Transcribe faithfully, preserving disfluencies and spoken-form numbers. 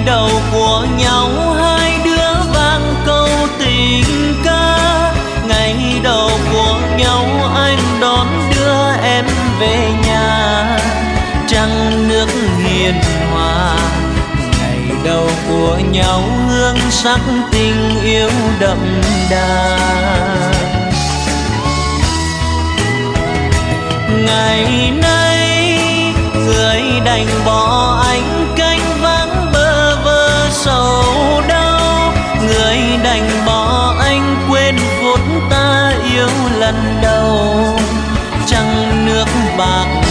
đầu của nhau hai đứa vang câu tình ca, ngày đầu của nhau anh đón đưa em về nhà, trăng nước hiền hòa. Ngày đầu của nhau hương sắc tình yêu đậm đà. Ngày nay người đành bỏ anh cánh vắng bơ vơ sầu đau, người đành bỏ anh quên phút ta yêu lần đầu. Trăng nước bạc